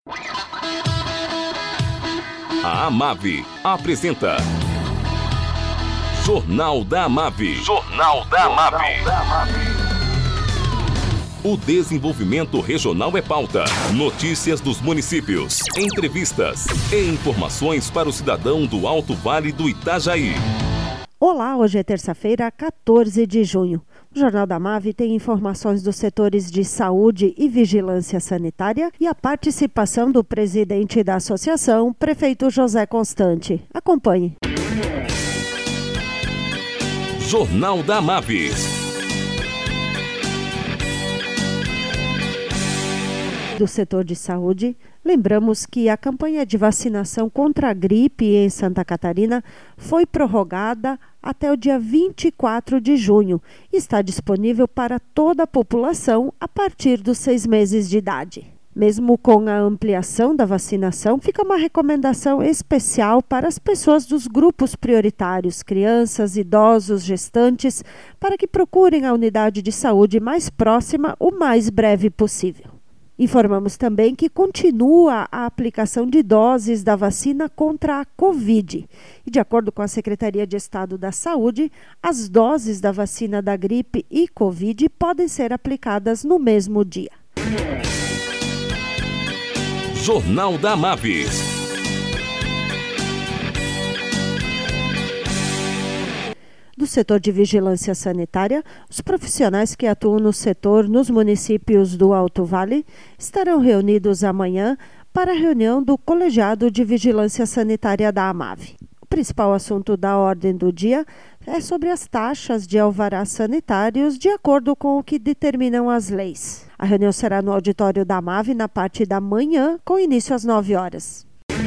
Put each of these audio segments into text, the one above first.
A Amave apresenta Jornal da Amave. Jornal da Amave. O desenvolvimento regional é pauta. Notícias dos municípios, entrevistas e informações para o cidadão do Alto Vale do Itajaí. Olá, hoje é terça-feira, 14 de junho. O Jornal da Amave tem informações dos setores de saúde e vigilância sanitária e a participação do presidente da associação, prefeito José Constante. Acompanhe. Jornal da Amave. Do setor de saúde, lembramos que a campanha de vacinação contra a gripe em Santa Catarina foi prorrogada até o dia 24 de junho e está disponível para toda a população a partir dos 6 meses de idade. Mesmo com a ampliação da vacinação, fica uma recomendação especial para as pessoas dos grupos prioritários, crianças, idosos, gestantes, para que procurem a unidade de saúde mais próxima o mais breve possível. Informamos também que continua a aplicação de doses da vacina contra a Covid. E de acordo com a Secretaria de Estado da Saúde, as doses da vacina da gripe e Covid podem ser aplicadas no mesmo dia. Jornal da Amave. Do setor de vigilância sanitária, os profissionais que atuam no setor nos municípios do Alto Vale estarão reunidos amanhã para a reunião do Colegiado de Vigilância Sanitária da Amave. O principal assunto da ordem do dia é sobre as taxas de alvarás sanitários de acordo com o que determinam as leis. A reunião será no auditório da Amave na parte da manhã, com início às 9 horas.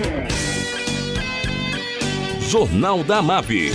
Jornal da Amave.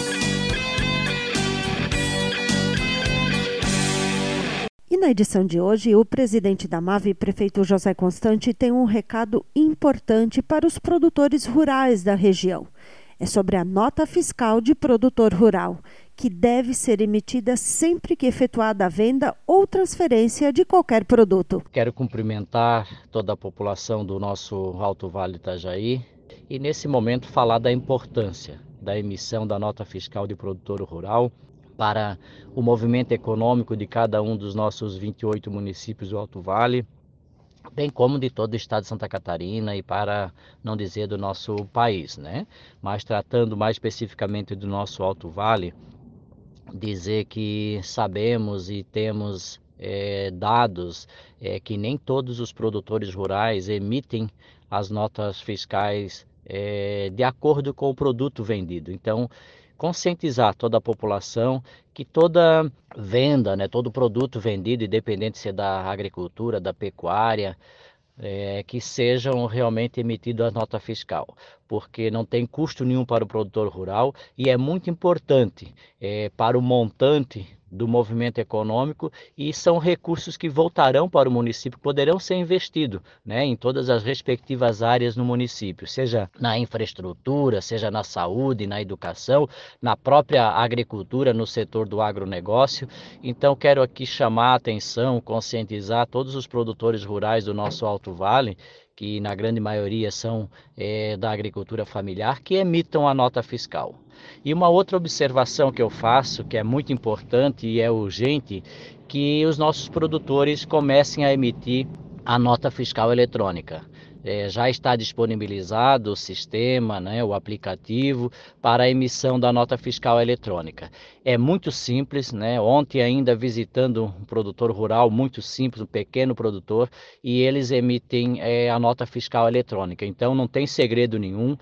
E na edição de hoje, o presidente da Amave, prefeito José Constante, tem um recado importante para os produtores rurais da região. É sobre a nota fiscal de produtor rural, que deve ser emitida sempre que efetuada a venda ou transferência de qualquer produto. Quero cumprimentar toda a população do nosso Alto Vale do Itajaí e nesse momento falar da importância da emissão da nota fiscal de produtor rural para o movimento econômico de cada um dos nossos 28 municípios do Alto Vale, bem como de todo o estado de Santa Catarina e para não dizer do nosso país, né? Mas tratando mais especificamente do nosso Alto Vale, dizer que sabemos e temos dados que nem todos os produtores rurais emitem as notas fiscais de acordo com o produto vendido. Então, conscientizar toda a população que toda venda, né, todo produto vendido, independente se é da agricultura, da pecuária, que sejam realmente emitidas a nota fiscal, porque não tem custo nenhum para o produtor rural e é muito importante para o montante do movimento econômico e são recursos que voltarão para o município, poderão ser investidos, né, em todas as respectivas áreas no município, seja na infraestrutura, seja na saúde, na educação, na própria agricultura, no setor do agronegócio. Então quero aqui chamar a atenção, conscientizar todos os produtores rurais do nosso Alto Vale, que na grande maioria são da agricultura familiar, que emitam a nota fiscal. E uma outra observação que eu faço, que é muito importante e é urgente, que os nossos produtores comecem a emitir a nota fiscal eletrônica. Já está disponibilizado o sistema, né, o aplicativo para a emissão da nota fiscal eletrônica. É muito simples, né? Ontem ainda visitando um produtor rural muito simples, um pequeno produtor, e eles emitem a nota fiscal eletrônica. Então não tem segredo nenhum.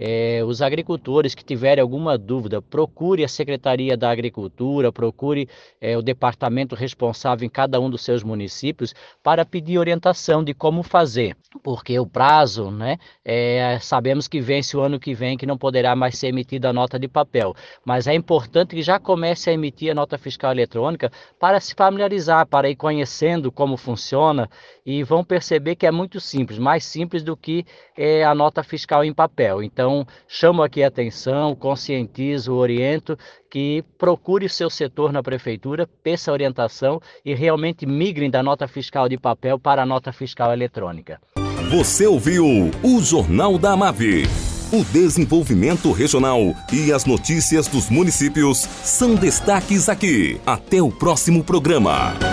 Os agricultores que tiverem alguma dúvida, procure a Secretaria da Agricultura, procure o departamento responsável em cada um dos seus municípios para pedir orientação de como fazer, porque o prazo, né, sabemos que vence o ano que vem, que não poderá mais ser emitida a nota de papel, mas é importante que já comece a emitir a nota fiscal eletrônica para se familiarizar, para ir conhecendo como funciona e vão perceber que é muito simples, mais simples do que a nota fiscal em papel. Então, chamo aqui a atenção, conscientizo, oriento que procure o seu setor na prefeitura, peça orientação e realmente migrem da nota fiscal de papel para a nota fiscal eletrônica. Você ouviu o Jornal da AMAV. O desenvolvimento regional e as notícias dos municípios são destaques aqui. Até o próximo programa.